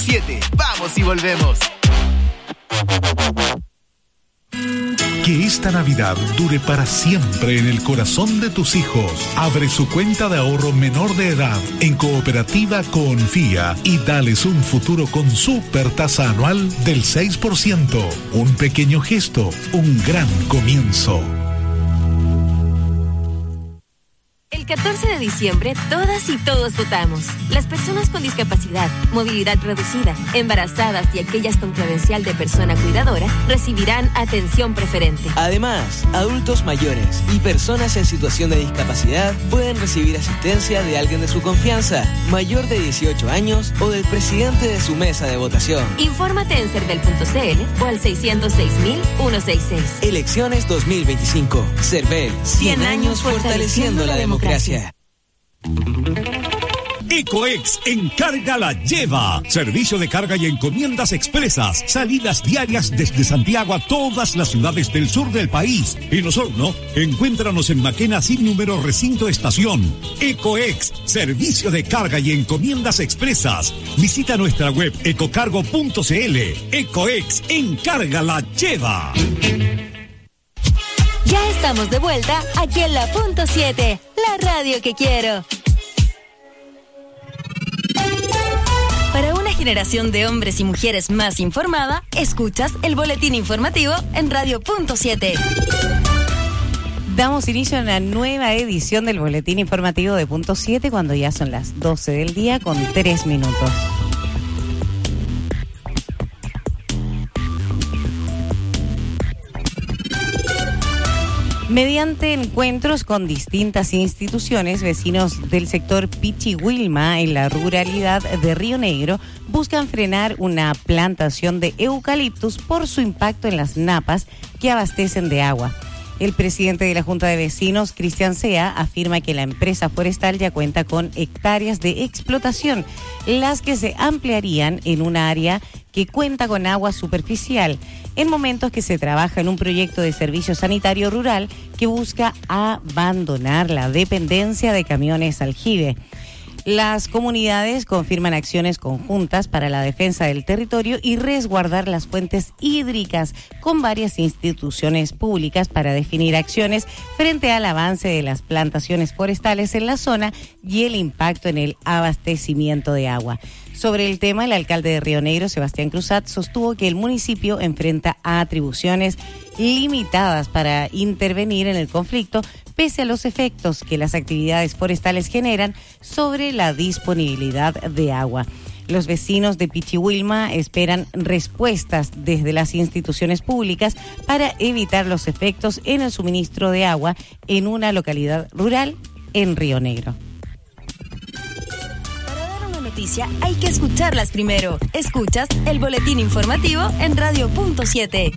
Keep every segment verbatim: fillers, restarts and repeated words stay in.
siete. Vamos y volvemos. Que esta Navidad dure para siempre en el corazón de tus hijos. Abre su cuenta de ahorro menor de edad en Cooperativa Confía y dales un futuro con super tasa anual del seis por ciento. Un pequeño gesto, un gran comienzo. El catorce de diciembre, todas y todos votamos. Las personas con discapacidad, movilidad reducida, embarazadas y aquellas con credencial de persona cuidadora recibirán atención preferente. Además, adultos mayores y personas en situación de discapacidad pueden recibir asistencia de alguien de su confianza, mayor de dieciocho años o del presidente de su mesa de votación. Infórmate en cervel punto c l o al seiscientos seis mil ciento sesenta y seis. Elecciones dos mil veinticinco. Cervel, cien años fortaleciendo la democracia. Gracias. Ecoex encarga la lleva. Servicio de carga y encomiendas expresas. Salidas diarias desde Santiago a todas las ciudades del sur del país. En Osorno, encuéntranos en Maquena sin número recinto estación. Ecoex, servicio de carga y encomiendas expresas. Visita nuestra web ecocargo punto c l. Ecoex encarga la lleva. Ya estamos de vuelta aquí en la punto siete, la radio que quiero. Para una generación de hombres y mujeres más informada, escuchas el boletín informativo en radio punto siete. Damos inicio a una nueva edición del boletín informativo de punto siete cuando ya son las doce del día con tres minutos. Mediante encuentros con distintas instituciones, vecinos del sector Pichihuilma en la ruralidad de Río Negro buscan frenar una plantación de eucaliptus por su impacto en las napas que abastecen de agua. El presidente de la Junta de Vecinos, Cristian Sea, afirma que la empresa forestal ya cuenta con hectáreas de explotación, las que se ampliarían en un área que cuenta con agua superficial, en momentos que se trabaja en un proyecto de servicio sanitario rural que busca abandonar la dependencia de camiones aljibe. Las comunidades confirman acciones conjuntas para la defensa del territorio y resguardar las fuentes hídricas con varias instituciones públicas para definir acciones frente al avance de las plantaciones forestales en la zona y el impacto en el abastecimiento de agua. Sobre el tema, el alcalde de Río Negro, Sebastián Cruzat, sostuvo que el municipio enfrenta atribuciones limitadas para intervenir en el conflicto, pese a los efectos que las actividades forestales generan sobre la disponibilidad de agua. Los vecinos de Pichihuilma esperan respuestas desde las instituciones públicas para evitar los efectos en el suministro de agua en una localidad rural en Río Negro. Noticia, hay que escucharlas primero. Escuchas el boletín informativo en radio punto siete.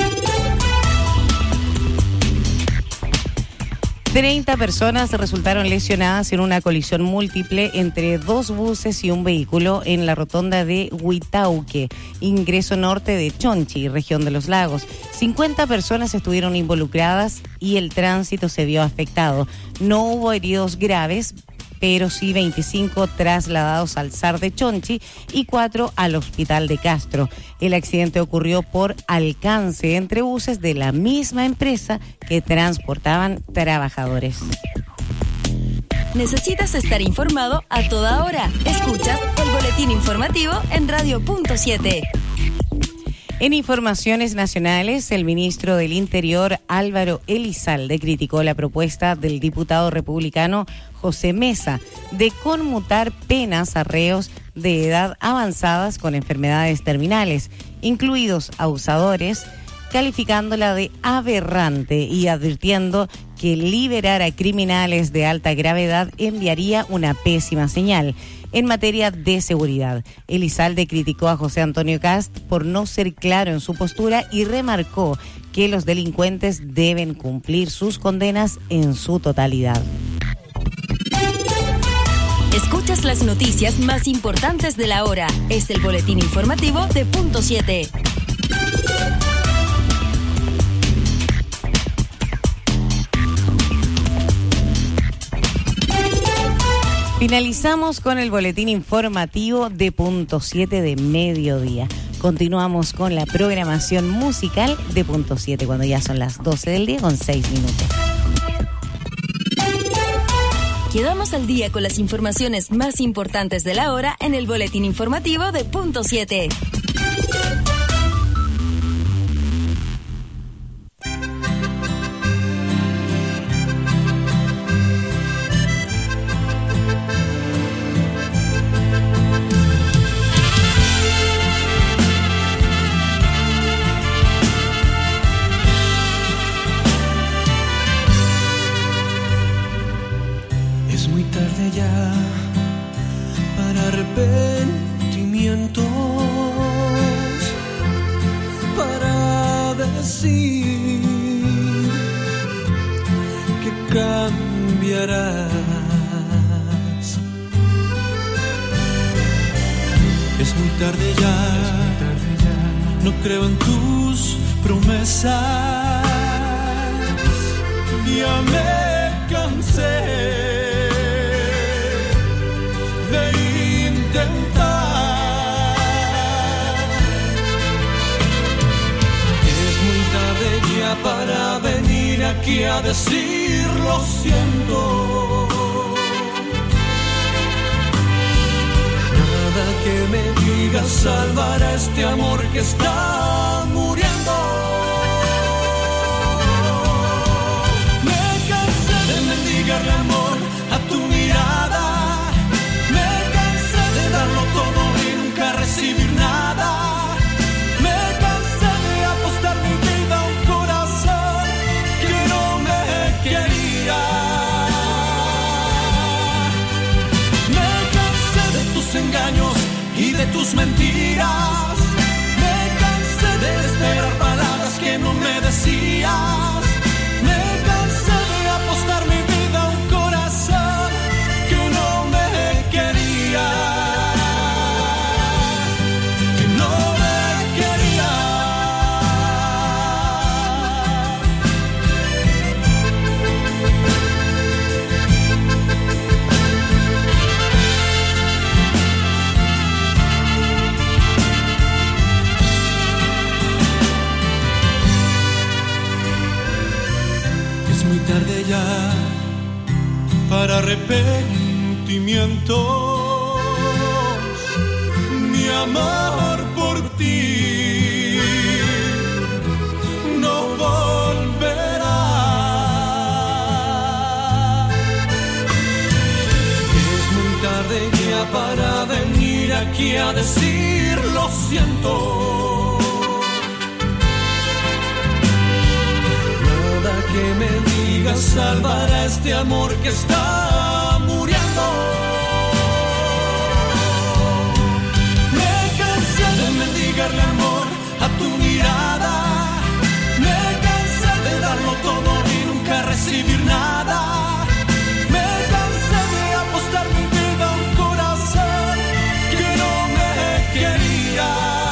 treinta personas resultaron lesionadas en una colisión múltiple entre dos buses y un vehículo en la rotonda de Huitauque, ingreso norte de Chonchi, región de los lagos. cincuenta personas estuvieron involucradas y el tránsito se vio afectado. No hubo heridos graves, pero sí veinticinco trasladados al S A R de Chonchi y cuatro al Hospital de Castro. El accidente ocurrió por alcance entre buses de la misma empresa que transportaban trabajadores. Necesitas estar informado a toda hora. Escuchas el boletín informativo en radio punto siete. En informaciones nacionales, el ministro del Interior, Álvaro Elizalde, criticó la propuesta del diputado republicano José Mesa de conmutar penas a reos de edad avanzadas con enfermedades terminales, incluidos abusadores, calificándola de aberrante y advirtiendo que liberar a criminales de alta gravedad enviaría una pésima señal. En materia de seguridad, Elizalde criticó a José Antonio Cast por no ser claro en su postura y remarcó que los delincuentes deben cumplir sus condenas en su totalidad. Escuchas las noticias más importantes de la hora. Es el boletín informativo de punto siete. Finalizamos con el boletín informativo de Punto siete de mediodía. Continuamos con la programación musical de Punto siete cuando ya son las doce del día con seis minutos. Quedamos al día con las informaciones más importantes de la hora en el boletín informativo de Punto siete. Arrepentimientos para decir que cambiarás. Es muy tarde ya, no creo en tus promesas, ya me cansé para venir aquí a decir lo siento. Nada que me diga salvará este amor que está muriendo. Me cansé de mendigarle amor a tu mirada, me cansé de darlo todo y nunca recibir nada. Engaños y de tus mentiras, me cansé de esperar palabras que no me decías, me cansé de apostar mi vida a un corazón que no me quería, que no me quería. Tarde ya para arrepentimientos, mi amor por ti no volverá. Es muy tarde ya para venir aquí a decir lo siento. Que me digas salvará este amor que está muriendo. Me cansé de mendigarle amor a tu mirada, me cansé de darlo todo y nunca recibir nada, me cansé de apostar mi vida a un corazón que no me quería.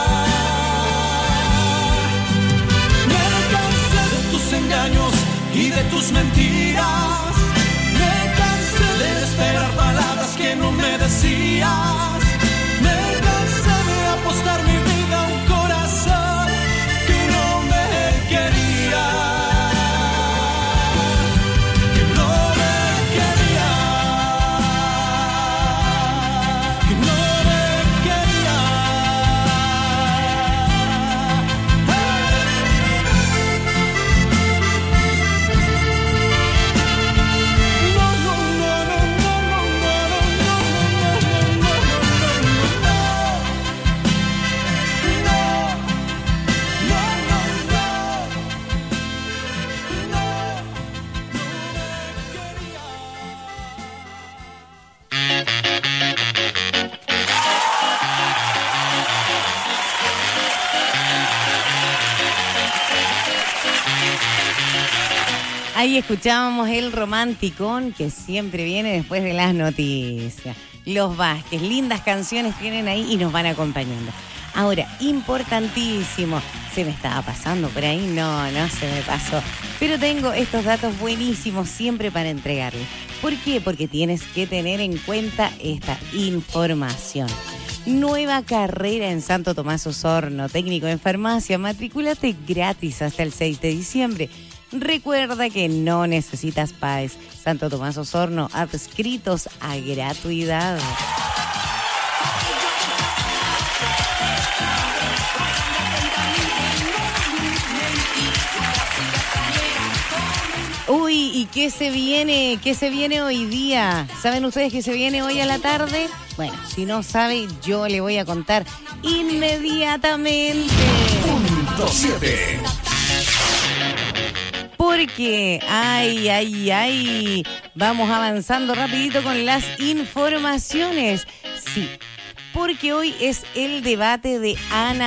Me cansé de tus engaños y de tus mentiras, me cansé de esperar palabras que no me decías, me cansé de apostar mi vida a un corazón que no me quería, que no me quería, que no me quería. Ahí escuchábamos el romanticón que siempre viene después de las noticias. Los Vázquez, lindas canciones tienen ahí y nos van acompañando. Ahora, importantísimo, se me estaba pasando por ahí, no, no se me pasó. Pero tengo estos datos buenísimos siempre para entregarles. ¿Por qué? Porque tienes que tener en cuenta esta información. Nueva carrera en Santo Tomás Osorno, técnico en farmacia. Matrículate gratis hasta el seis de diciembre. Recuerda que no necesitas P A E S. Santo Tomás Osorno, adscritos a gratuidad. Uy, ¿y qué se viene? ¿Qué se viene hoy día? ¿Saben ustedes qué se viene hoy a la tarde? Bueno, si no sabe, yo le voy a contar inmediatamente. Punto siete. Porque, ay, ay, ay, vamos avanzando rapidito con las informaciones. Sí, porque hoy es el debate de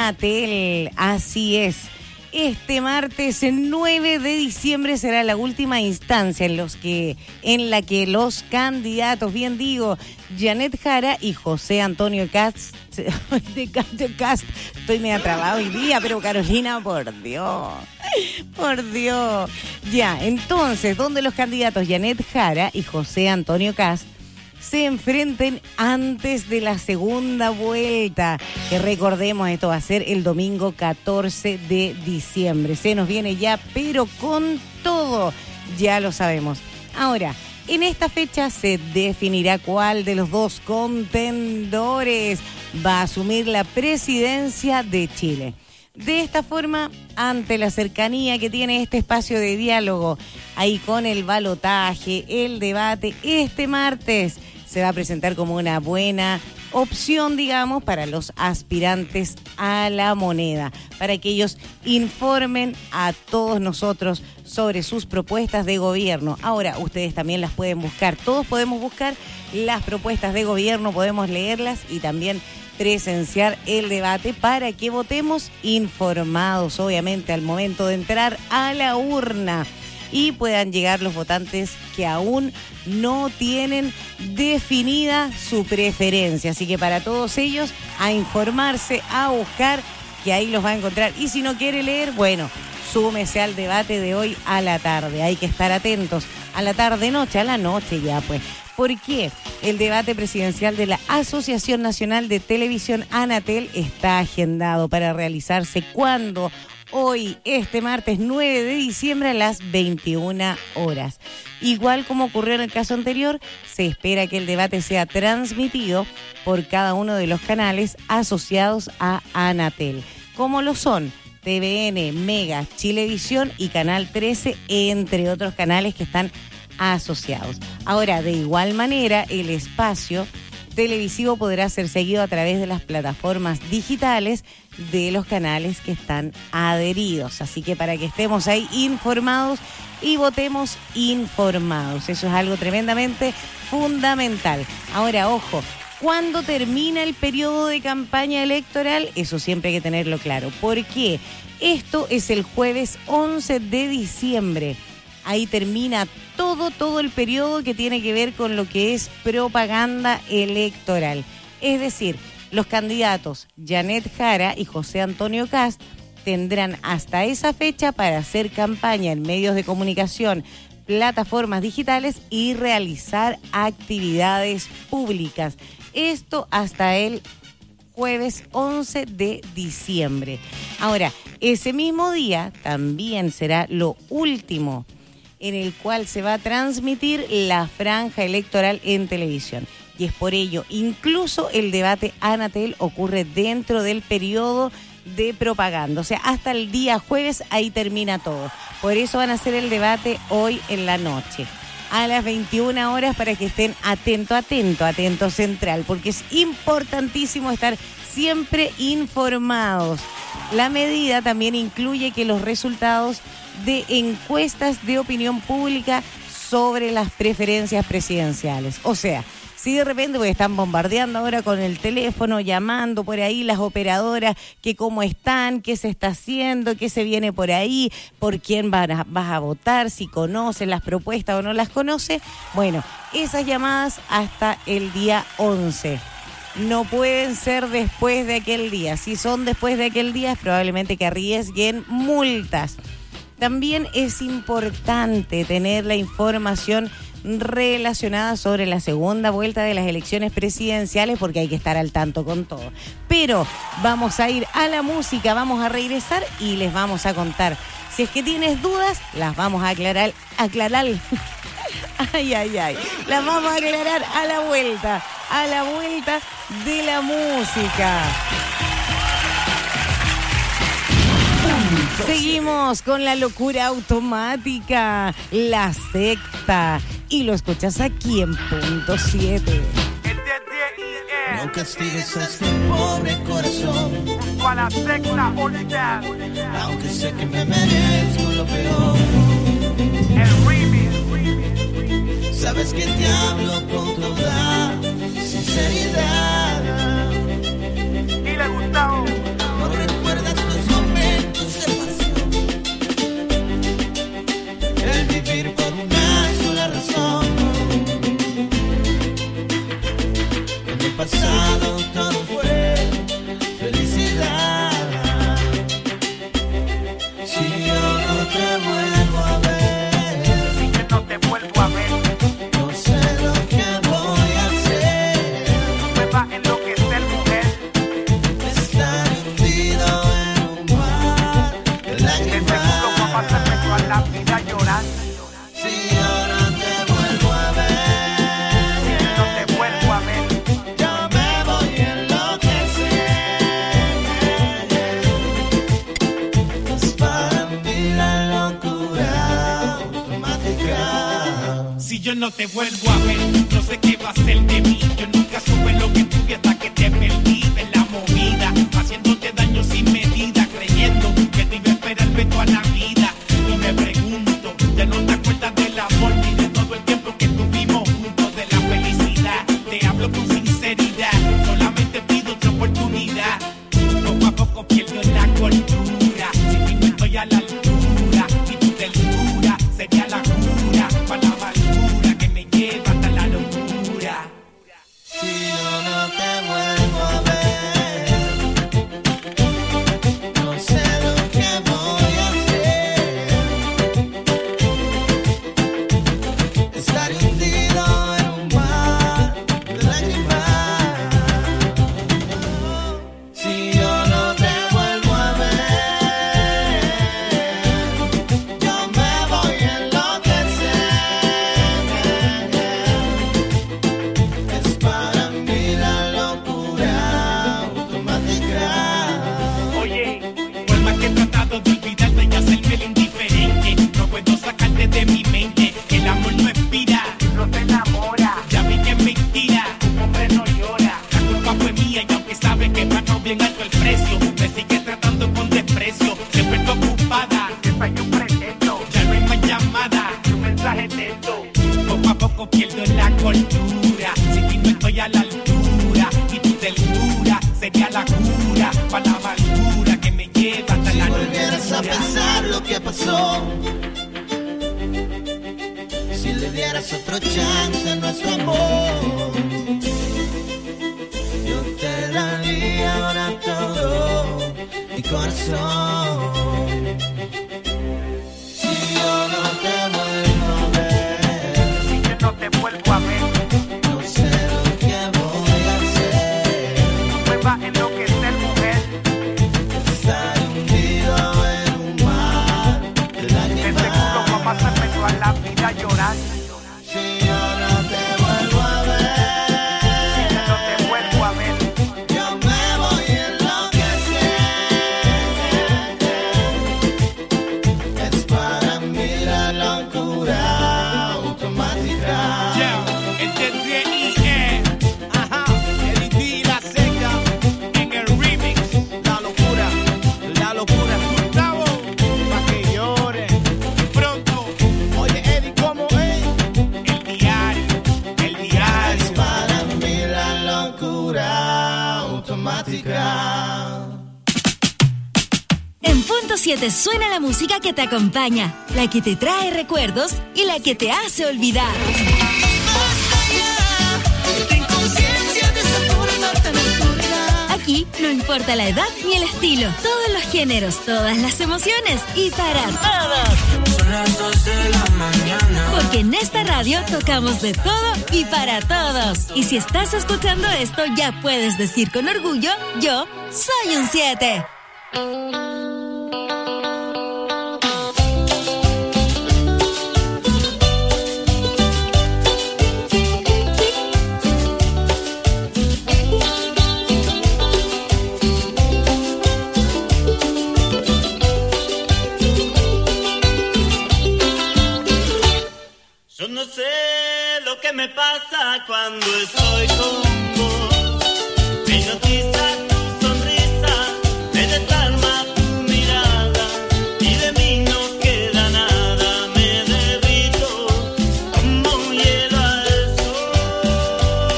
Anatel, así es. Este martes nueve de diciembre será la última instancia en, los que, en la que los candidatos, bien digo, Janet Jara y José Antonio Cast, de Cast, de Cast, estoy medio trabado hoy día, pero Carolina, por Dios, por Dios. Ya, entonces, donde los candidatos Janet Jara y José Antonio Cast se enfrenten antes de la segunda vuelta, que recordemos, esto va a ser el domingo catorce de diciembre. Se nos viene ya, pero con todo, ya lo sabemos. Ahora, en esta fecha se definirá cuál de los dos contendores va a asumir la presidencia de Chile. De esta forma, ante la cercanía que tiene este espacio de diálogo, ahí con el balotaje, el debate, este martes se va a presentar como una buena opción, digamos, para los aspirantes a la moneda, para que ellos informen a todos nosotros sobre sus propuestas de gobierno. Ahora, ustedes también las pueden buscar, todos podemos buscar las propuestas de gobierno, podemos leerlas y también presenciar el debate para que votemos informados, obviamente, al momento de entrar a la urna y puedan llegar los votantes que aún no tienen definida su preferencia. Así que para todos ellos, a informarse, a buscar, que ahí los va a encontrar. Y si no quiere leer, bueno, súmese al debate de hoy a la tarde. Hay que estar atentos a la tarde-noche, a la noche ya, pues. ¿Por qué? El debate presidencial de la Asociación Nacional de Televisión Anatel está agendado para realizarse cuando hoy, este martes nueve de diciembre a las veintiuna horas. Igual como ocurrió en el caso anterior, se espera que el debate sea transmitido por cada uno de los canales asociados a Anatel, como lo son T V N, Mega, Chilevisión y Canal trece, entre otros canales que están asociados. Ahora, de igual manera, el espacio televisivo podrá ser seguido a través de las plataformas digitales de los canales que están adheridos. Así que para que estemos ahí informados y votemos informados. Eso es algo tremendamente fundamental. Ahora, ojo, ¿cuándo termina el periodo de campaña electoral? Eso siempre hay que tenerlo claro. ¿Por qué? Esto es el jueves once de diciembre. Ahí termina todo, todo el periodo que tiene que ver con lo que es propaganda electoral. Es decir, los candidatos Janet Jara y José Antonio Cast tendrán hasta esa fecha para hacer campaña en medios de comunicación, plataformas digitales y realizar actividades públicas. Esto hasta el jueves once de diciembre. Ahora, ese mismo día también será lo último en el cual se va a transmitir la franja electoral en televisión. Y es por ello, incluso el debate Anatel ocurre dentro del periodo de propaganda. O sea, hasta el día jueves ahí termina todo. Por eso van a hacer el debate hoy en la noche, a las veintiuna horas, para que estén atento, atento, atento central, porque es importantísimo estar siempre informados. La medida también incluye que los resultados de encuestas de opinión pública sobre las preferencias presidenciales. O sea, si de repente porque están bombardeando ahora con el teléfono, llamando por ahí las operadoras, que cómo están, qué se está haciendo, qué se viene por ahí, por quién vas a, vas a votar, si conoces las propuestas o no las conoces. Bueno, esas llamadas hasta el día once. No pueden ser después de aquel día. Si son después de aquel día, es probablemente que arriesguen multas. También es importante tener la información relacionadas sobre la segunda vuelta de las elecciones presidenciales, porque hay que estar al tanto con todo. Pero vamos a ir a la música, vamos a regresar y les vamos a contar. Si es que tienes dudas, las vamos a aclarar, aclarar. Ay, ay, ay. Las vamos a aclarar a la vuelta, a la vuelta de la música. Seguimos con la locura automática, la secta. Y lo escuchas aquí en Punto siete. No castigues a este pobre corazón. A la secta unidad. Aunque sé que me merezco lo peor. El remix. Sabes que te hablo con toda sinceridad. Y le gustó. No recuerdas los momentos de pasión. El vivir por una sola razón. En el pasado todo fue felicidad. Si yo no te vuelvo a ver, Si yo no te vuelvo a ver, no sé lo que voy a hacer. me va a enloquecer, mujer. Estar hundido en un mar de De seguro voy a pasarme lágrimas. toda la vida llorando. Si yo no te vuelvo a Si yo no ver, te vuelvo a ver, yo me voy a enloquecer. Es para mí la locura automática. Si yo no te vuelvo a ver, no sé qué va a ser de mí. Yo nunca supe lo que tuve hasta que te perdí en la movida, haciéndote daño sin medida, creyendo que te iba a esperarme toda la vida. Y me pregunto, ya no te acuerdas del amor ni de todo el tiempo que tuvimos juntos, de la felicidad. Te hablo con sinceridad, solamente pido otra oportunidad. Poco a poco pierdo la cordura, si ti no estoy a la altura, y tu ternura sería la cura para la amargura que me lleva hasta la locura. Si yo no te vuelvo a ver, no sé lo que voy a hacer. Estar hundido en un mar de lágrimas. Si yo no te vuelvo a ver, yo me voy a enloquecer. Es para mí la locura automática. Oye, por más que he tratado de olvidarte y hacerme el indiferente, no puedo sacarte de mi mente. El amor no expira, no te enamora. ya vi que es mentira. Un hombre no llora, la culpa fue mía y aunque sabe que pagó bien alto el precio, me sigue tratando con desprecio. Siempre estoy ocupada, Que soy un pretexto, ya no hay más llamada. un mensaje texto. Poco a poco pierdo la cordura, si ti no estoy a la altura, y tu ternura sería la cura para la amargura que me lleva hasta Si la volvieras a locura. pensar lo que pasó, si le dieras otro chance a nuestro amor, yo te daría ahora todo mi corazón. Si yo no te vuelvo a ver, Si yo no te vuelvo a ver, no sé lo que voy a hacer. me va a enloquecer, mujer. Estar hundido en un mar de De seguro voy a lágrimas. pasarme toda la vida llorando. Si yo no te vuelvo a Si yo no te ver, vuelvo a ver, yo me voy a enloquecer. Es para mí la locura automática. Yeah, el D I E, ajá, el D la seca, en el remix, la locura, la locura. Gustavo, pa' que llore, pronto, oye Eddie, ¿cómo es? El diario, el Es diario. para mí la locura automática. En Punto siete suena la música que te acompaña, la que te trae recuerdos y la que te hace olvidar. Aquí no importa la edad ni el estilo, todos los géneros, todas las emociones y para todos. son las dos de la mañana. Porque en esta radio tocamos de todo y para todos. Y si estás escuchando esto, ya puedes decir con orgullo, yo soy un siete. Yo no sé lo que me pasa cuando estoy con vos. Me hipnotiza tu sonrisa, me desarma tu mirada y de mí no queda nada. Me derrito como un hielo al sol.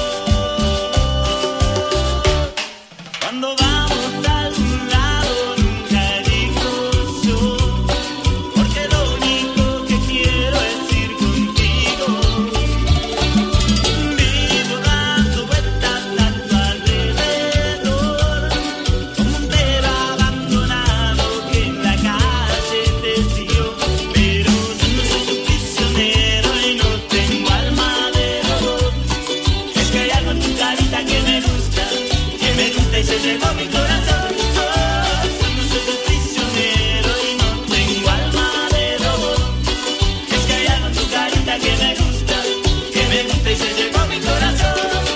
Cuando vamos a algún lado nunca elijo yo, porque lo único que quiero es ir contigo. Vivo dando vueltas a tu alrededor, como un perro abandonado que en la calle te siguió. Pero yo no soy tu prisionero y no tengo alma de robot. Es que hay algo en tu carita que me gusta, que me gusta y se llevó mi corazón. Oh, yo no soy tu prisionero y no tengo alma de robot. Es que hay algo en tu carita que me gusta, que me gusta y se llevó mi corazón.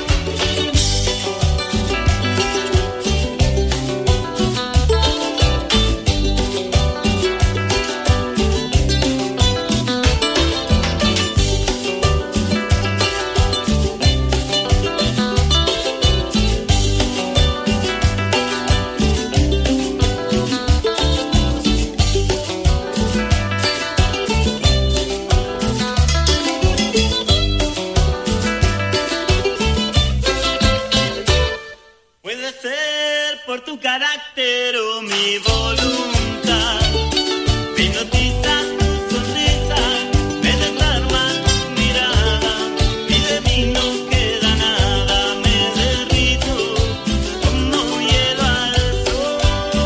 Puede ser por tu carácter o mi voluntad. Me hipnotizas tu sonrisa, me desarma tu mirada y de mí no queda nada. Me derrito como un hielo al sol.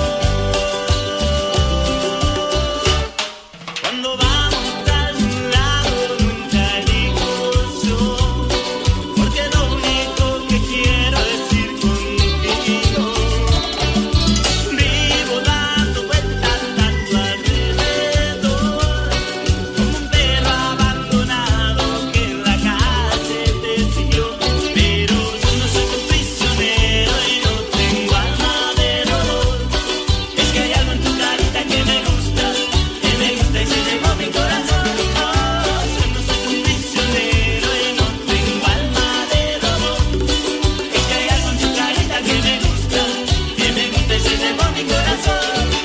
Cuando vamos a algún lado nunca elijo yo, porque lo único que quiero es ir contigo. Vivo dando vueltas a tu alrededor, como un perro abandonado que en la calle te siguió. Pero yo no soy tu prisionero y no tengo alma de robot. Es que hay algo en tu carita que me gusta, que me gusta y se llevó mi corazón. Oh, yo no soy tu prisionero y no tengo alma de robot. Es que hay algo en tu carita que me gusta, que me gusta y se llevó mi corazón.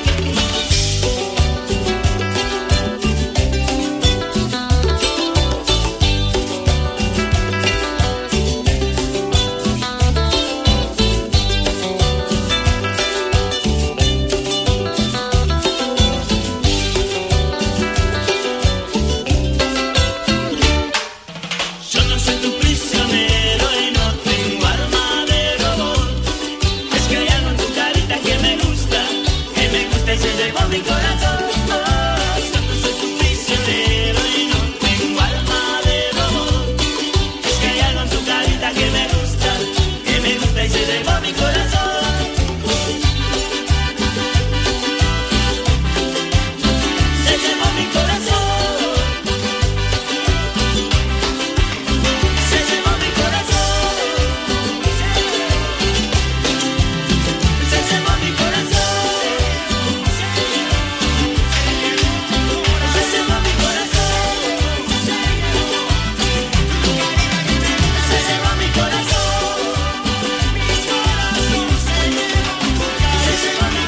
Yo no soy tu prisionero y no tengo alma de robot. Es que hay algo en tu carita que me gusta, que me gusta y se llevó mi corazón. Oh, yo no soy tu prisionero y no tengo alma de robot. Es que hay algo en tu carita que me gusta, que me gusta y se llevó mi corazón. Se llevó mi corazón. Se llevó mi corazón. Se llevó mi corazón. Se llevó mi corazón. Se llevó mi corazón. Se llevó mi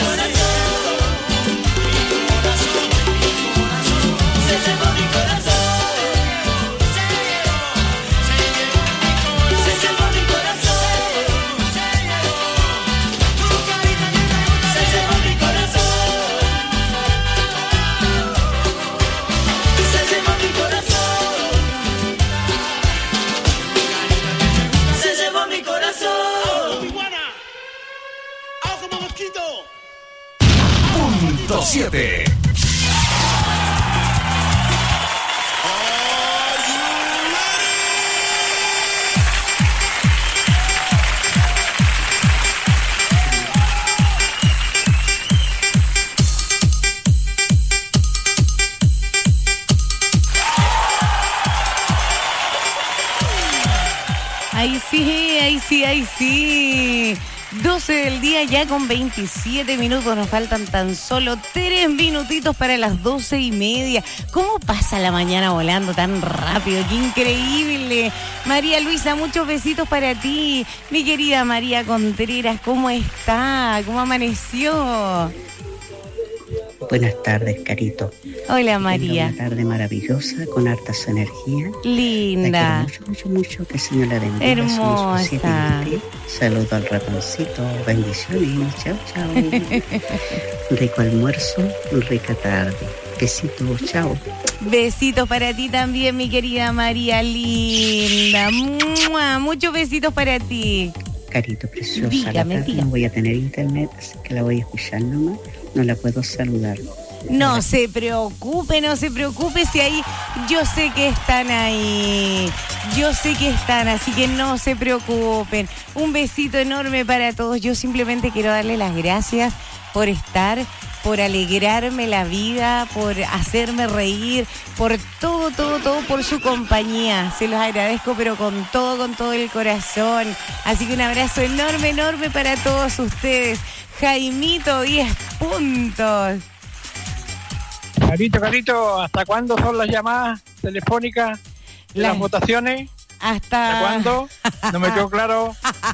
Punto siete. sí, ay, sí. doce del día ya con veintisiete minutos. Nos faltan tan solo tres minutitos para las doce y media. ¿Cómo pasa la mañana volando tan rápido? ¡Qué increíble! María Luisa, muchos besitos para ti. Mi querida María Contreras, ¿cómo está? ¿Cómo amaneció? Buenas tardes, Carito. Hola, María. Una tarde maravillosa, con hartas energías. Linda. Mucho, mucho, mucho. Que el Señor la bendiga. Hermosa. Saludo al ratoncito. Bendiciones. Chao, chao. Rico almuerzo, rica tarde. Besitos, chao. Besitos para ti también, mi querida María linda. ¡Mua! Muchos besitos para ti. Carito, preciosa. Dígame, la tarde dígame. No voy a tener internet, así que la voy a escuchar nomás. No la puedo saludar. No se preocupe, no se preocupe si ahí yo sé que están ahí. Yo sé que están, así que no se preocupen. Un besito enorme para todos. Yo simplemente quiero darle las gracias por estar, por alegrarme la vida, por hacerme reír, por todo, todo, todo, por su compañía. Se los agradezco, pero con todo, con todo el corazón. Así que un abrazo enorme, enorme para todos ustedes. Jaimito, diez puntos. Carito, Carito, ¿hasta cuándo son las llamadas telefónicas de Las- las votaciones? Hasta... ¿Hasta cuándo? No me quedó claro.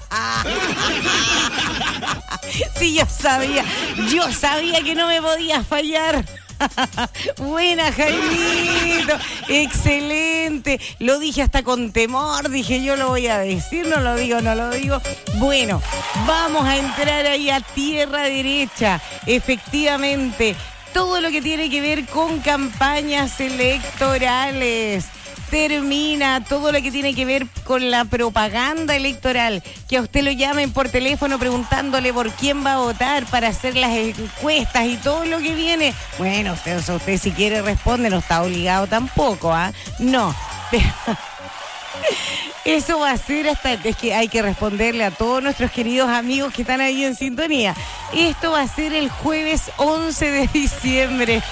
Sí, yo sabía, yo sabía que no me podía fallar. Buena, Jaimito, excelente. Lo dije hasta con temor, dije yo lo voy a decir, no lo digo, no lo digo. Bueno, vamos a entrar ahí a tierra derecha. Efectivamente, todo lo que tiene que ver con campañas electorales. Termina todo lo que tiene que ver con la propaganda electoral, que a usted lo llamen por teléfono preguntándole por quién va a votar para hacer las encuestas y todo lo que viene. Bueno, usted, o sea, usted si quiere responde, no está obligado tampoco, ¿ah? No, pero eso va a ser hasta, es que hay que responderle a todos nuestros queridos amigos que están ahí en sintonía. Esto va a ser el jueves once de diciembre.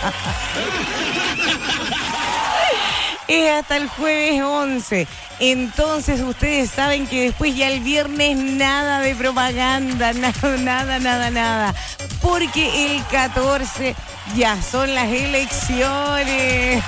Es hasta el jueves once. Entonces ustedes saben que después ya el viernes nada de propaganda, nada, nada, nada, nada. Porque el catorce ya son las elecciones.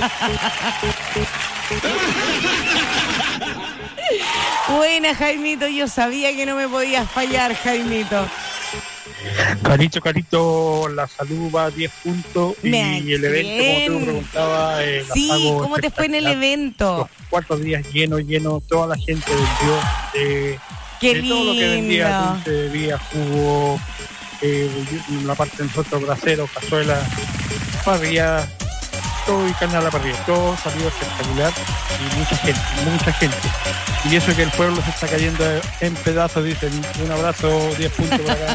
Buena, Jaimito, yo sabía que no me podías fallar, Jaimito. Carito, Carito, la salud va a diez puntos y Me el evento, como tú preguntabas, eh, la Sí, pago ¿cómo te fue en el espectacular. evento? Los cuatro días lleno, lleno, toda la gente vendió eh, Qué de todo lo que vendía, lindo. dulce, bebida, jugo, eh, la parte de nosotros, brasero, cazuela, parrilla, todo y carne a la parrilla, todo salió espectacular y mucha gente, mucha gente. Y eso que el pueblo se está cayendo en pedazos, dicen, un abrazo, diez puntos para acá.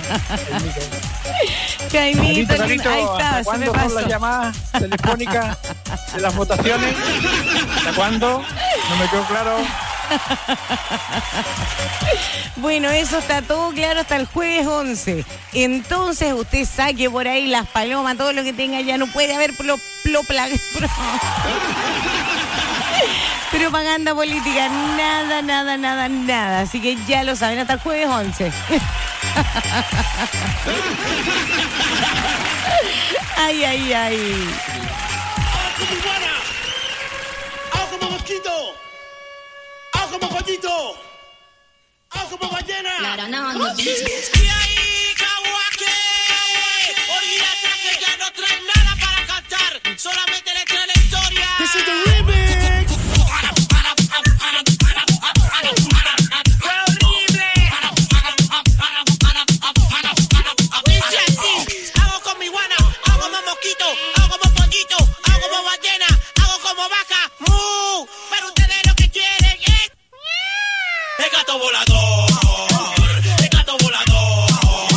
Jaimito, Carito, Carito, ahí ¿hasta está, se me cuándo son pasó. las llamadas telefónicas de las votaciones? ¿Hasta cuándo? No me quedó claro. Bueno, eso está todo claro hasta el jueves once. Entonces usted saque por ahí las palomas, todo lo que tenga, ya no puede haber plo, plo, pla- pro- propaganda política, nada, nada, nada, nada. Así que ya lo saben, hasta el jueves once. Ay, ay, ay. ¡Hago como mosquito! ¡Hago como pollito! ¡Hago como ballena! Y ahí, Caguaque, olvídate que ya no traen nada para cantar, solamente le traen la historia. This is the remix. ¡Fue horrible! Dice así, hago con mi guana, hago como mosquito, hago como pollito, hago como ballena, hago como vaca, mu. Pero ustedes lo que quieren es el gato volador, el gato volador.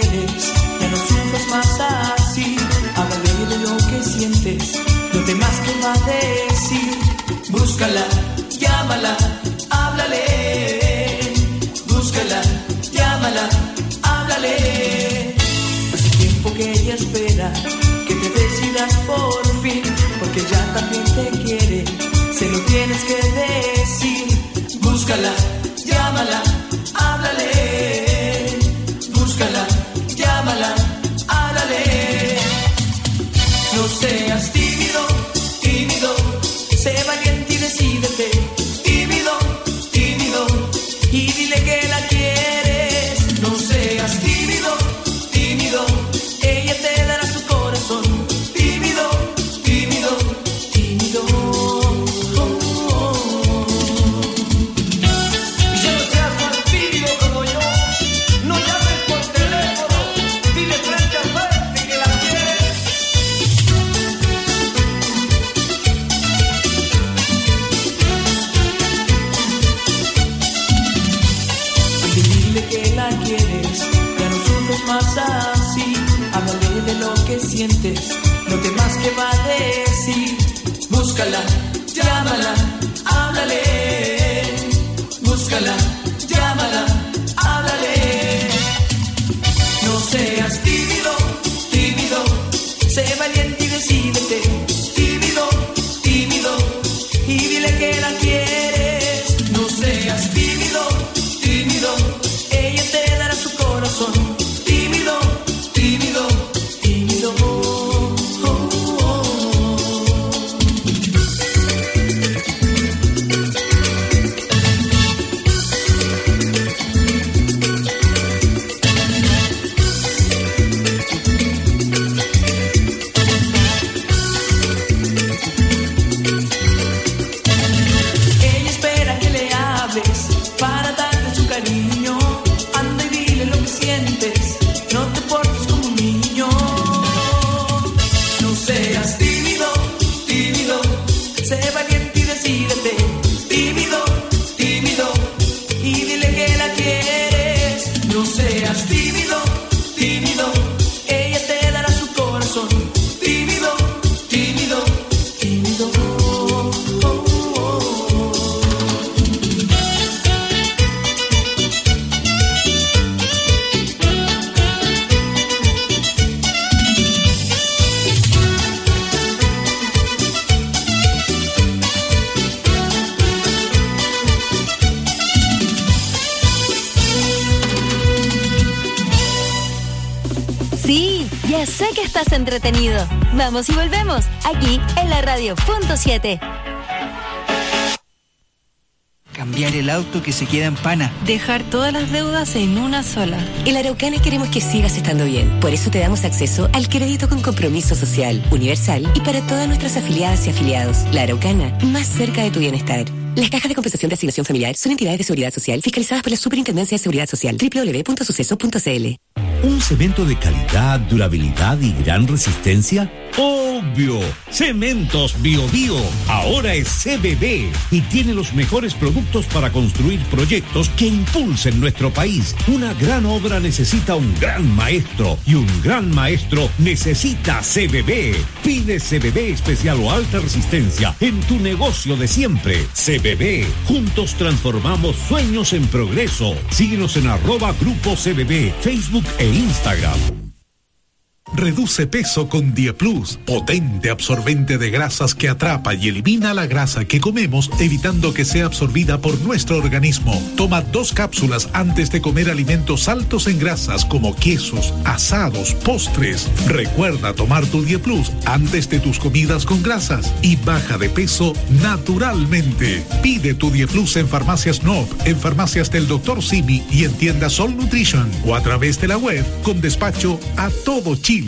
quieres, ya no sufres más así. Háblale de lo que sientes, lo demás que va a decir. Búscala, llámala, háblale. Búscala, llámala, háblale. Hace tiempo que ella espera que te decidas por fin, porque ya también te quiere, se lo tienes que decir. Búscala, llámala, háblale. Búscala, llámala, háblale. No seas tímido, tímido, sé valiente y decídete. Tímido, tímido, y dile que la quieres. No seas tímido, tímido, ella te dará su corazón. Tímido, tímido, tímido. Oh, oh, oh. Y ya no seas más tímido como yo. No llames por teléfono, dile frente a frente que la quieres. Dile que la quieres, ya no sufres más así. Háblale de lo que sientes, lo demás que va a decir. Búscala, llámala, háblale. Búscala, llámala, háblale. No seas tímido, tímido, sé valiente y decídete. Tímido, tímido, y dile que la quieres. No seas tímido, tímido, ella te dará su corazón. Tímido, tímido, tímido. Oh, oh, oh. Ella espera que le hables para darte su cariño. Anda y dile lo que sientes, no te portes como un niño. No seas tímido, tímido, sé valiente y decídete. Tímido, tímido, y dile que la quieres. No seas tímido, tímido, ella te dará su corazón. Tímido, tímido, tímido. Oh, oh, oh. Sí, ya sé que estás entretenido. Vamos y volvemos, aquí en la radio punto siete. Cambiar el auto que se queda en pana. Dejar todas las deudas en una sola. En Araucana queremos que sigas estando bien. Por eso te damos acceso al crédito con compromiso social, universal y para todas nuestras afiliadas y afiliados. La Araucana, más cerca de tu bienestar. Las cajas de compensación de asignación familiar son entidades de seguridad social fiscalizadas por la Superintendencia de Seguridad Social. doble u doble u doble u punto suceso punto c l. ¿Un cemento de calidad, durabilidad y gran resistencia? ¡Obvio! Cementos Bio Bio ahora es C B B y tiene los mejores productos para construir proyectos que impulsen nuestro país. Una gran obra necesita un gran maestro y un gran maestro necesita C B B. Pide C B B especial o alta resistencia en tu negocio de siempre. C B B. Juntos transformamos sueños en progreso. Síguenos en arroba Grupo C B B, Facebook e Instagram. Reduce peso con Dieplus, potente absorbente de grasas que atrapa y elimina la grasa que comemos, evitando que sea absorbida por nuestro organismo. Toma dos cápsulas antes de comer alimentos altos en grasas como quesos, asados, postres. Recuerda tomar tu Dieplus antes de tus comidas con grasas y baja de peso naturalmente. Pide tu Dieplus en Farmacias Nob, en Farmacias del doctor Simi y en tiendas Sol Nutrition o a través de la web con despacho a todo Chile.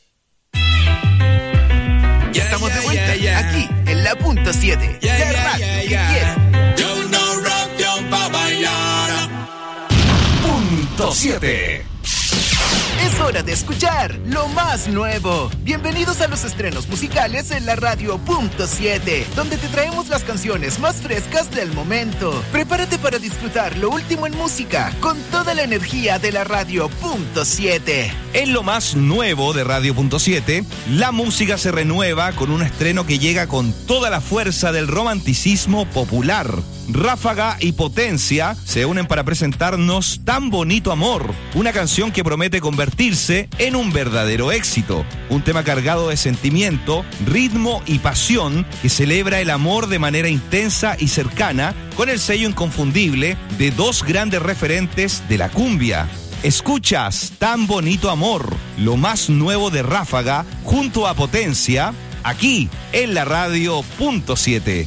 Ya estamos de vuelta, yeah, yeah. Aquí en la punto siete. Yeah, la yeah, radio yeah, que yeah. quiere. Yo no rock, yo pa' bailar. Punto siete. Es hora de escuchar lo más nuevo. Bienvenidos a los estrenos musicales en la Radio Punto siete, donde te traemos las canciones más frescas del momento. Prepárate para disfrutar lo último en música con toda la energía de la Radio Punto siete. En lo más nuevo de Radio Punto siete, la música se renueva con un estreno que llega con toda la fuerza del romanticismo popular. Ráfaga y Potencia se unen para presentarnos Tan Bonito Amor, una canción que promete convertirse en un verdadero éxito. Un tema cargado de sentimiento, ritmo y pasión que celebra el amor de manera intensa y cercana, con el sello inconfundible de dos grandes referentes de la cumbia. Escuchas Tan Bonito Amor, lo más nuevo de Ráfaga junto a Potencia, aquí en la Radio Punto siete.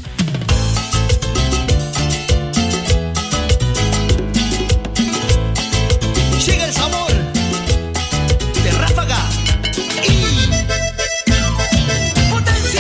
Llega el sabor de Ráfaga y Potencia.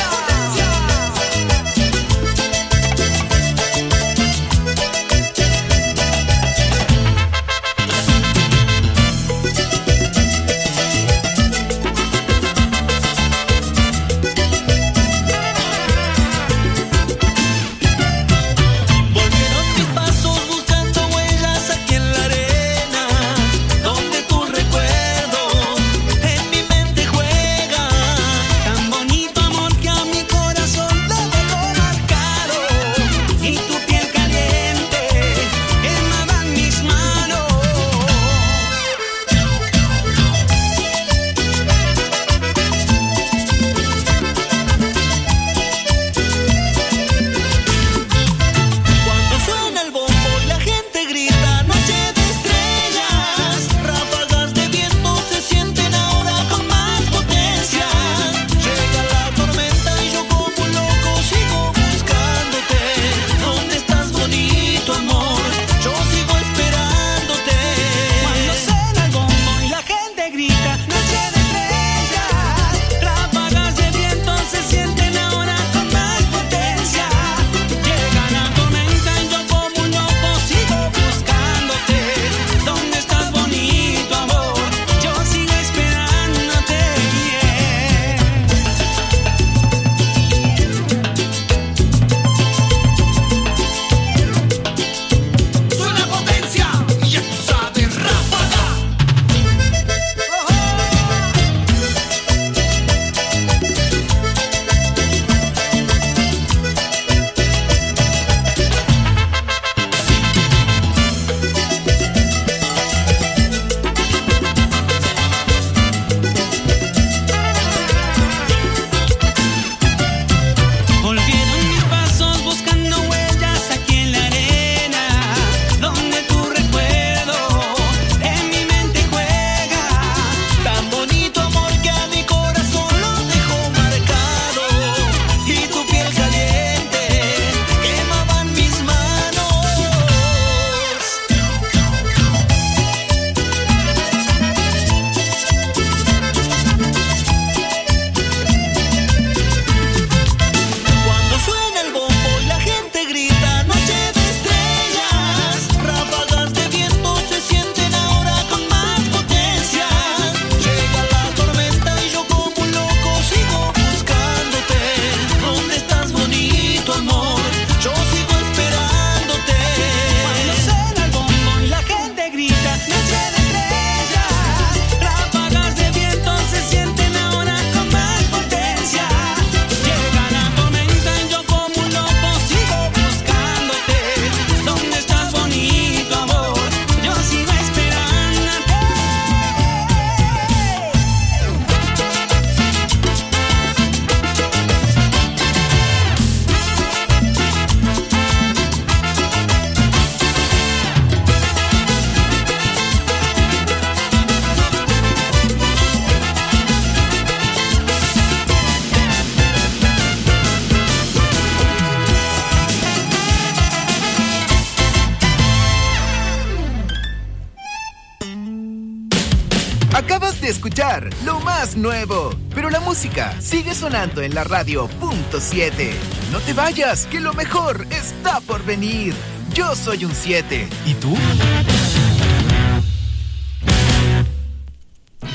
Acabas de escuchar lo más nuevo, pero la música sigue sonando en la Radio Punto siete. No te vayas, que lo mejor está por venir. Yo soy un siete. ¿Y tú?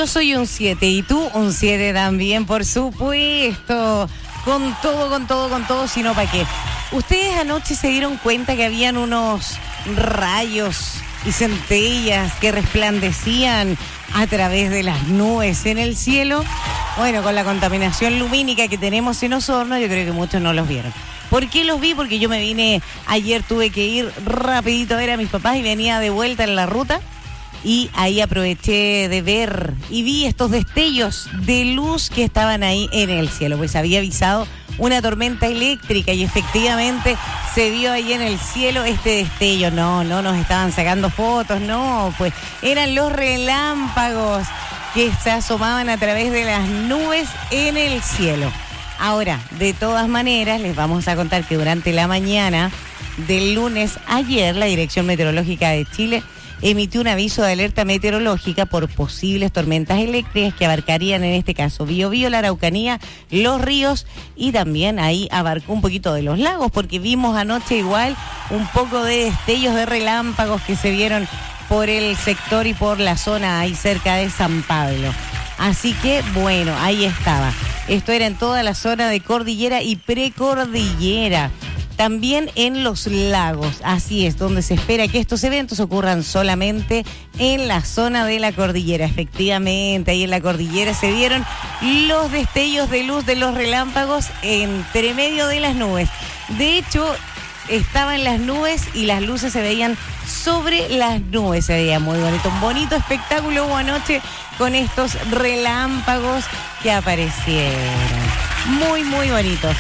soy un siete y tú un siete también, por supuesto. Con todo, con todo, con todo, sino para qué. Ustedes anoche se dieron cuenta que habían unos rayos y centellas que resplandecían a través de las nubes en el cielo. Bueno, con la contaminación lumínica que tenemos en Osorno, yo creo que muchos no los vieron. ¿Por qué los vi? Porque yo me vine, ayer tuve que ir rapidito a ver a mis papás y venía de vuelta en la ruta. Y ahí aproveché de ver y vi estos destellos de luz que estaban ahí en el cielo. Pues había avisado una tormenta eléctrica y efectivamente se vio ahí en el cielo este destello. No, no nos estaban sacando fotos, no, pues eran los relámpagos que se asomaban a través de las nubes en el cielo. Ahora, de todas maneras, les vamos a contar que durante la mañana del lunes ayer, la Dirección Meteorológica de Chile emitió un aviso de alerta meteorológica por posibles tormentas eléctricas que abarcarían en este caso Biobío, la Araucanía, los ríos y también ahí abarcó un poquito de los lagos porque vimos anoche igual un poco de destellos de relámpagos que se vieron por el sector y por la zona ahí cerca de San Pablo. Así que bueno, ahí estaba. Esto era en toda la zona de cordillera y precordillera. También en los lagos, así es, donde se espera que estos eventos ocurran solamente en la zona de la cordillera. Efectivamente, ahí en la cordillera se vieron los destellos de luz de los relámpagos entre medio de las nubes. De hecho, estaban las nubes y las luces se veían sobre las nubes. Se veía muy bonito, un bonito espectáculo hubo anoche con estos relámpagos que aparecieron. Muy, muy bonitos.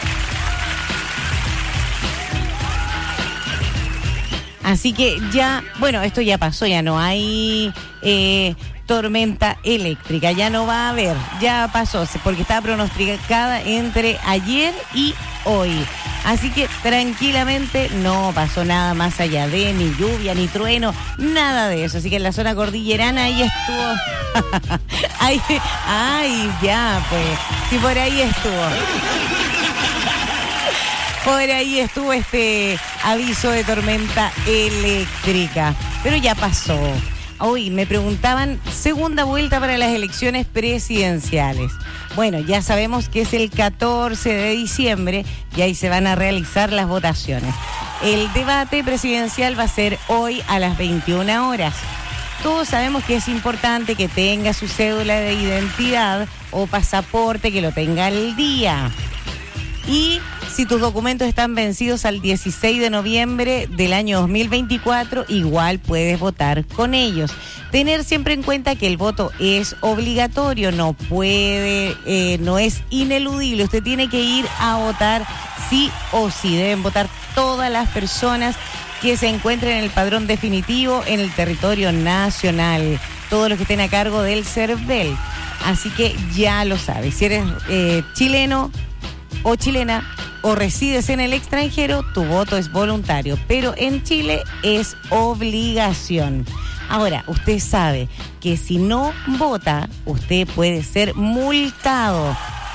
Así que ya, bueno, esto ya pasó, ya no hay eh, tormenta eléctrica, ya no va a haber, ya pasó, porque estaba pronosticada entre ayer y hoy. Así que tranquilamente no pasó nada más allá de ni lluvia, ni trueno, nada de eso. Así que en la zona cordillerana ahí estuvo. ay, ay, ya, pues, sí, por ahí estuvo. Por ahí estuvo este aviso de tormenta eléctrica. Pero ya pasó. Hoy me preguntaban, segunda vuelta para las elecciones presidenciales. Bueno, ya sabemos que es el catorce de diciembre y ahí se van a realizar las votaciones. El debate presidencial va a ser hoy a las veintiuna horas. Todos sabemos que es importante que tenga su cédula de identidad o pasaporte, que lo tenga al día. Y si tus documentos están vencidos al dieciséis de noviembre del año dos mil veinticuatro, igual puedes votar con ellos. Tener siempre en cuenta que el voto es obligatorio, no puede, eh, no es ineludible. Usted tiene que ir a votar sí o sí. Deben votar todas las personas que se encuentren en el padrón definitivo en el territorio nacional. Todos los que estén a cargo del CERVEL. Así que ya lo sabes. Si eres eh, chileno o chilena o resides en el extranjero, tu voto es voluntario, pero en Chile es obligación. Ahora, usted sabe que si no vota, usted puede ser multado.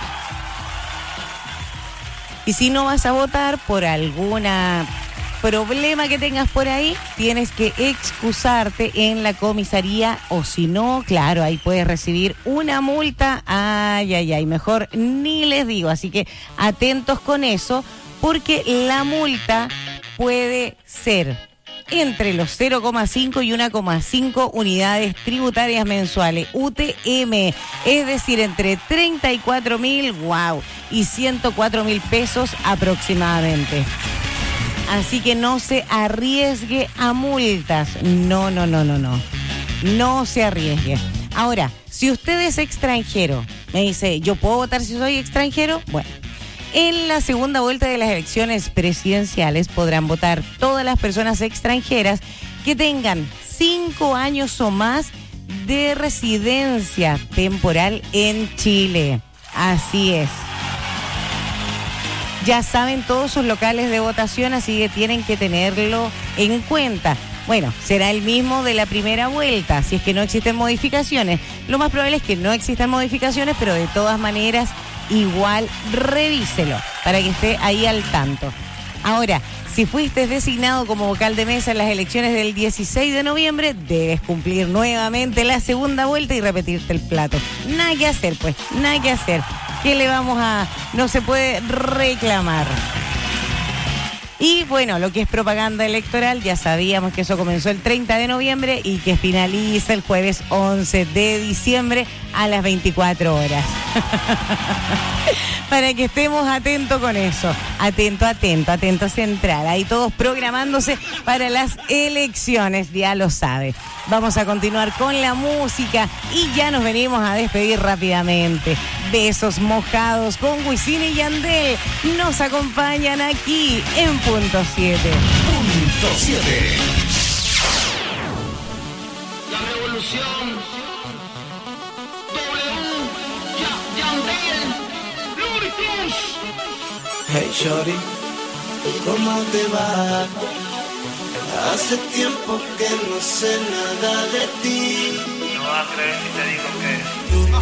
Y si no vas a votar por alguna problema que tengas por ahí, tienes que excusarte en la comisaría o si no, claro, ahí puedes recibir una multa. Ay, ay, ay, mejor ni les digo. Así que atentos con eso, porque la multa puede ser entre los cero coma cinco y uno coma cinco unidades tributarias mensuales, U T M, es decir, entre treinta y cuatro mil, wow, y ciento cuatro mil pesos aproximadamente. Así que no se arriesgue a multas. No, no, no, no, no. No se arriesgue. Ahora, si usted es extranjero, me dice, ¿yo puedo votar si soy extranjero? Bueno, en la segunda vuelta de las elecciones presidenciales podrán votar todas las personas extranjeras que tengan cinco años o más de residencia temporal en Chile. Así es. Ya saben todos sus locales de votación, así que tienen que tenerlo en cuenta. Bueno, será el mismo de la primera vuelta, si es que no existen modificaciones. Lo más probable es que no existan modificaciones, pero de todas maneras, igual revíselo para que esté ahí al tanto. Ahora, si fuiste designado como vocal de mesa en las elecciones del dieciséis de noviembre, debes cumplir nuevamente la segunda vuelta y repetirte el plato. Nada que hacer, pues, nada que hacer. ¿Qué le vamos a...? No se puede reclamar. Y bueno, lo que es propaganda electoral, ya sabíamos que eso comenzó el treinta de noviembre y que finaliza el jueves once de diciembre a las veinticuatro horas. Para que estemos atentos con eso. Atento, atento, atento central. Ahí todos programándose para las elecciones, ya lo sabe. Vamos a continuar con la música y ya nos venimos a despedir rápidamente. Besos mojados con Wisin y Yandel. Nos acompañan aquí en Punto siete. Punto siete. La revolución. W. Ya, Yandel. Luritus. Hey Shorty, ¿cómo te va? Hace tiempo que no sé nada de ti. No vas a creer si te digo que...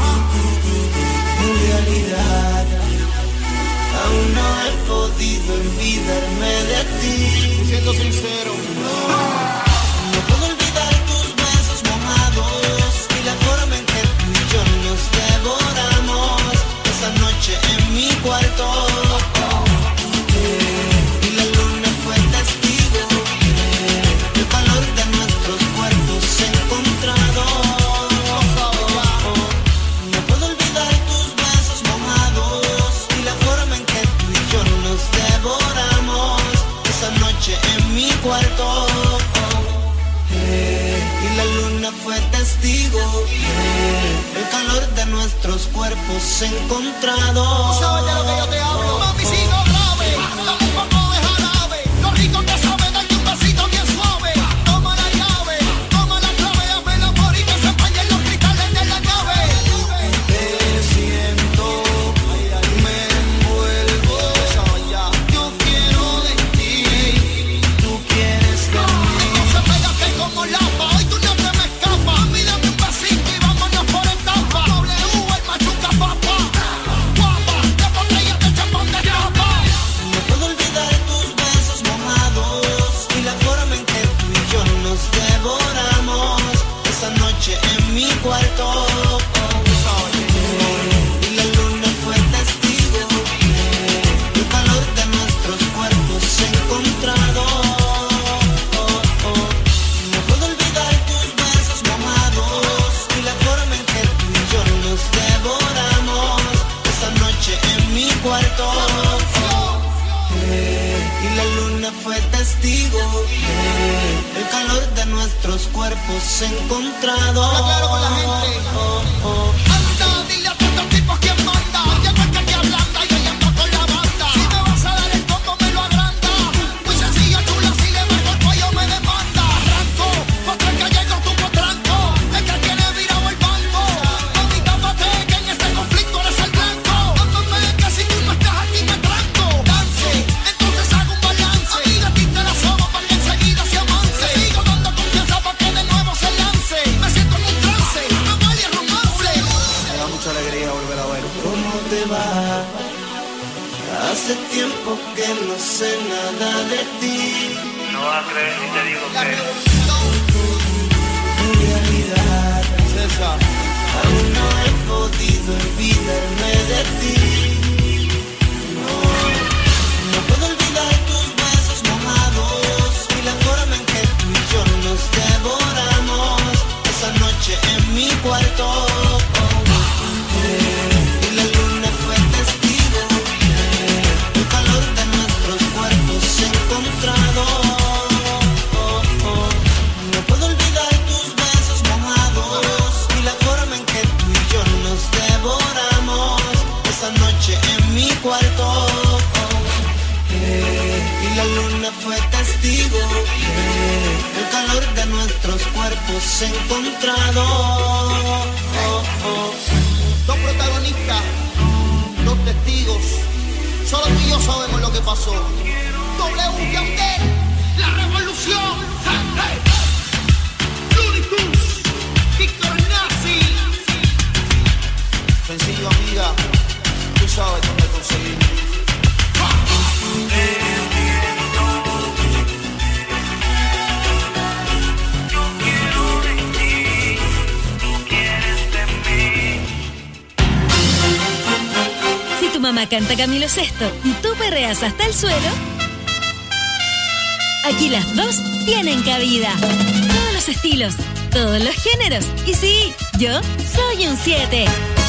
En realidad, aún no he podido olvidarme de ti. Siendo sincero, no. No puedo olvidar tus besos mojados y la forma en que tú y yo nos devoramos esa noche en mi cuarto. Eh, y la luna fue testigo eh, del valor de nuestros cuerpos encontrados. No puedo olvidar tus besos mojados y la forma en que tú y yo nos devoramos esa noche en mi cuarto. Eh, y la luna fue testigo eh, del calor de nuestros cuerpos encontrados. ¿Tú sabes de lo que yo te hablo? Mami, si no grave, dame un poco de jarabe. Lo rico que sabe, darte un besito bien suave. Toma la llave, toma la clave, hazme el amor y que se empañen los cristales de la nave. Te siento, me envuelvo. Yo quiero de ti, tú quieres de mí. Entonces pégate como lapa, hoy tú no te me escapas. Mami, dame un besito y vámonos por etapa. W, el machuca papa. Guapa, la botella de champán de tapa. No puedo olvidar tus besos mojados y la forma en que tú y yo nos devoramos esa noche en mi cuarto. Y la luna fue testigo del calor de nuestros cuerpos encontrados. No puedo olvidar tus besos mojados y la forma en que tú y yo nos devoramos esa noche en mi cuarto. Eh, y la luna fue testigo eh, del calor de nuestros cuerpos encontrados. Habla claro con la gente. Oh, oh. Anda, dile a todos los tipos quién manda. Llegó el que te ablanda y hoy ando con la banda. Si me vas a dar el combo me lo agranda. Muy sencillo, chula, si le marco el cuello me demanda. Arranco, contra el que llego tu potranco. El que tiene virado el banco. Mami, tápate que en este conflicto eres el blanco. Ámame que si tú no estás aquí me tranco. Dance, entonces hago un balance. A mí de ti te la sobo para que enseguida se avance. Sigo dando confianza para que de nuevo se lance. Me siento en un trance, no vale romance. Me da mucha alegría volver a ver. ¿Cómo te va? Hace tiempo que no sé nada de ti. No vas a creer si te digo que... En realidad, César, aún no he podido olvidarme de ti. No, no puedo olvidar tus besos mojados y la forma en que tú y yo nos devoramos esa noche en mi cuarto. Eh, y la luna fue testigo eh, del calor de nuestros cuerpos encontrados. No puedo olvidar tus besos mojados y la forma en que tú y yo nos devoramos esa noche en mi cuarto. Eh, y la luna fue testigo eh, del calor de nuestros cuerpos encontrados. Oh, oh. Dos protagonistas, dos testigos, solo tú y yo sabemos lo que pasó. W, Yandel, la revolución. Hey, hey. Lunitus, Víctor Nazi. Sencillo, amiga, tú sabes dónde conseguir. mamá canta Camilo Sesto y tú perreas hasta el suelo, aquí las dos tienen cabida. Todos los estilos, todos los géneros. Y sí, yo soy un siete.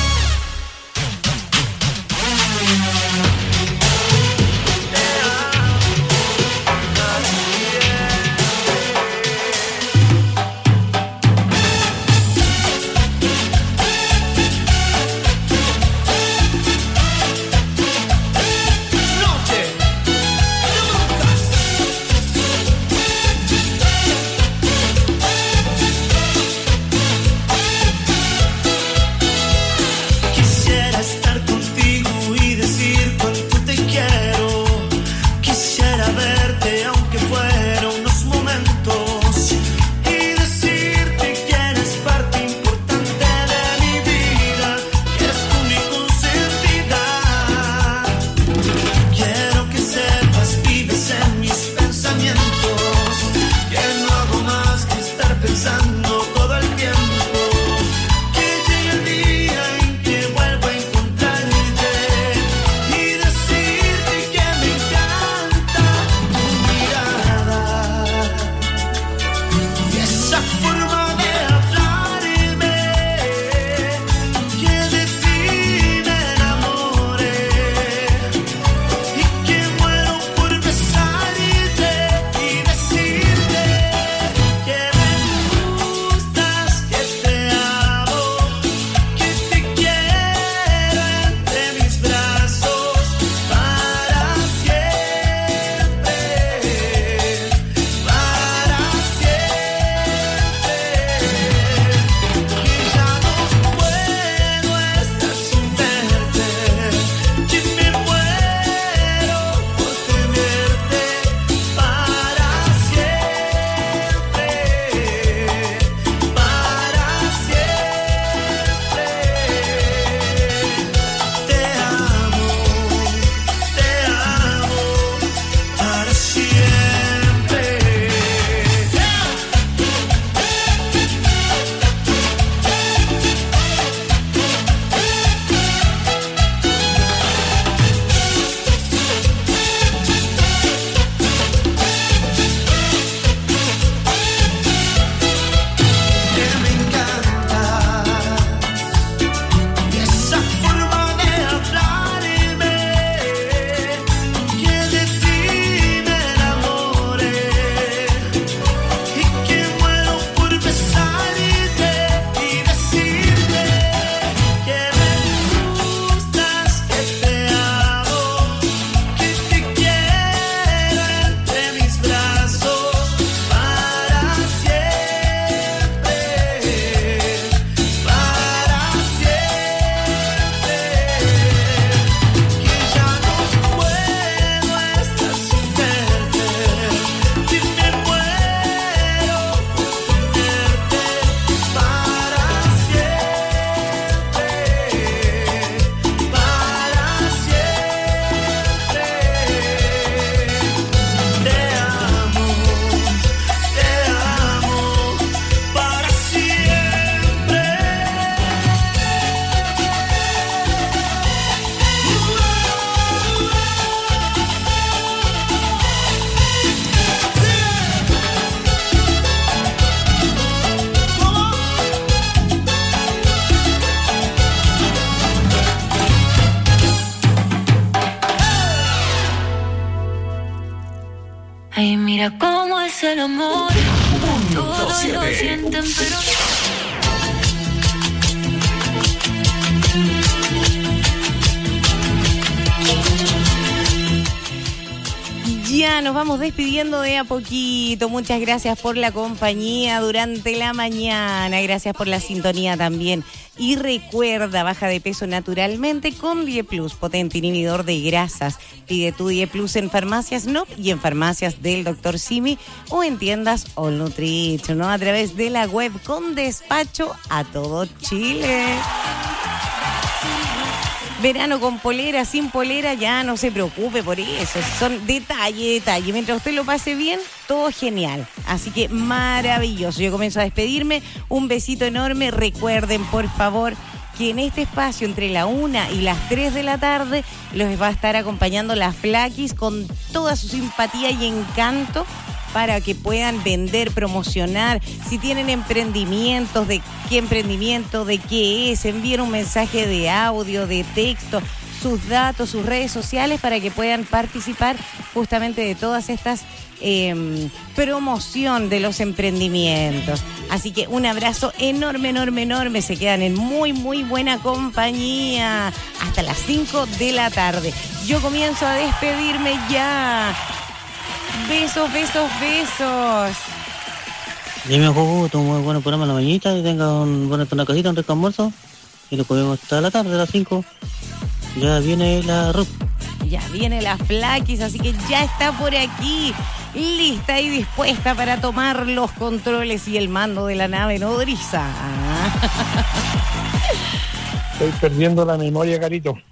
Ay, mira cómo es el amor. Todos lo sienten, pero ya nos vamos despidiendo de a poquito. Muchas gracias por la compañía durante la mañana. Gracias por la sintonía también. Y recuerda, baja de peso naturalmente con Dieplus, potente inhibidor de grasas. Pide tu Dieplus en farmacias N O P y en farmacias del doctor Simi o en tiendas All Nutrition, ¿no? A través de la web con despacho a todo Chile. Verano con polera, sin polera, ya no se preocupe por eso. Son detalle, detalle. Mientras usted lo pase bien, todo genial. Así que maravilloso. Yo comienzo a despedirme. Un besito enorme. Recuerden, por favor, que en este espacio entre la una y las tres de la tarde los va a estar acompañando la Flaquis con toda su simpatía y encanto para que puedan vender, promocionar. Si tienen emprendimientos, de qué emprendimiento, de qué es, envíen un mensaje de audio, de texto, sus datos, sus redes sociales para que puedan participar justamente de todas estas eh, promoción de los emprendimientos. Así que un abrazo enorme, enorme, enorme. Se quedan en muy, muy buena compañía hasta las cinco de la tarde. Yo comienzo a despedirme ya. Besos, besos, besos. Dime, Jujuto, muy bueno programa en la mañanita. Y tenga un, bueno, una casita, un rico almuerzo. Y lo comemos hasta la tarde, a las cinco. Ya viene la Ruth. Ya viene la Flaquis, así que ya está por aquí, lista y dispuesta para tomar los controles y el mando de la nave nodriza. Estoy perdiendo la memoria, Carito.